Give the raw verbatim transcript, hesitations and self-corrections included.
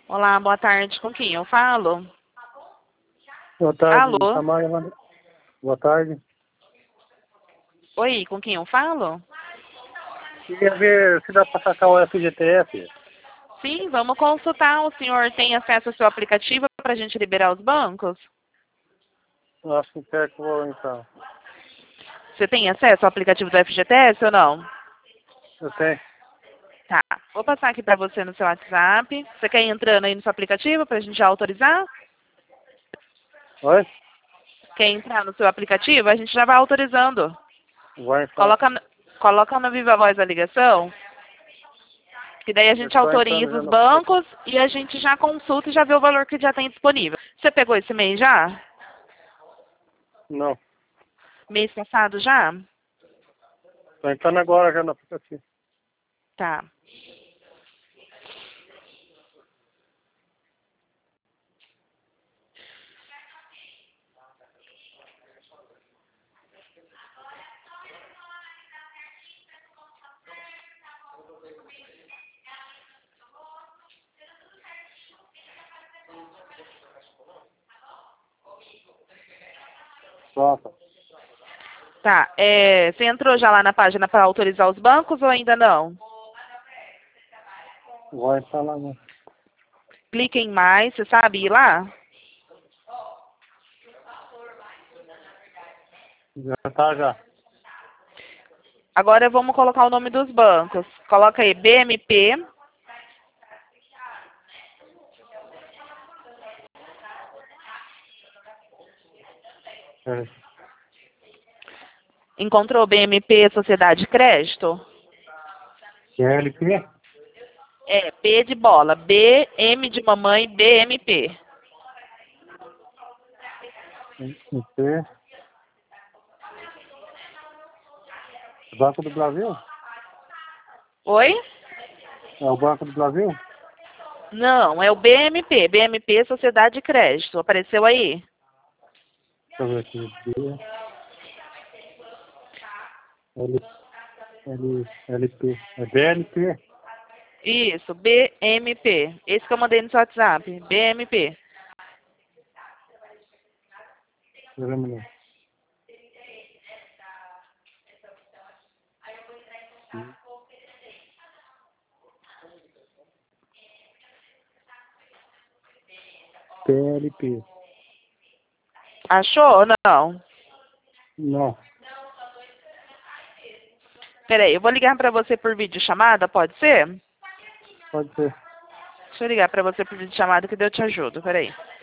Olá, boa tarde. Com quem eu falo? Boa tarde, Alô? Samara. Manda- Boa tarde. Oi, com quem eu falo? Queria ver se dá para sacar o F G T S. Sim, vamos consultar. O senhor tem acesso ao seu aplicativo para a gente liberar os bancos? Eu acho que quer que eu vou entrar. Você tem acesso ao aplicativo do F G T S ou não? Eu tenho. Tá. Vou passar aqui para você no seu WhatsApp. Você quer ir entrando aí no seu aplicativo para a gente já autorizar? Oi? Quer entrar no seu aplicativo? A gente já vai autorizando. Vai entrar. Coloca, no- coloca no Viva Voz a ligação, que daí a Eu gente estou entrando autoriza já os no aplicativo. bancos e a gente já consulta e já vê o valor que já tem disponível. Você pegou esse mês já? Não. Mês passado já? Estou entrando agora já no aplicativo. Tá. Pronto. Tá. É, você entrou já lá na página para autorizar os bancos ou ainda não? Vou entrar lá, né? Clique em mais, você sabe ir lá? Já tá, já. Agora vamos colocar o nome dos bancos. Coloca aí B M P. É. Encontrou B M P Sociedade Crédito? Q L P? É, B de bola. B, M de mamãe, B M P. M P. Banco do Brasil? Oi? É o Banco do Brasil? Não, é o B M P. B M P Sociedade Crédito. Apareceu aí? Deixa eu ver aqui. B, L, L, L, P. É B L P? Isso, B M P. Esse que eu mandei no seu WhatsApp. B M P. Espera um minuto. P L P. Achou ou não? Não. Peraí, eu vou ligar pra você por videochamada, pode ser? Pode ser. Deixa eu ligar pra você por videochamada que daí eu te ajudo, peraí.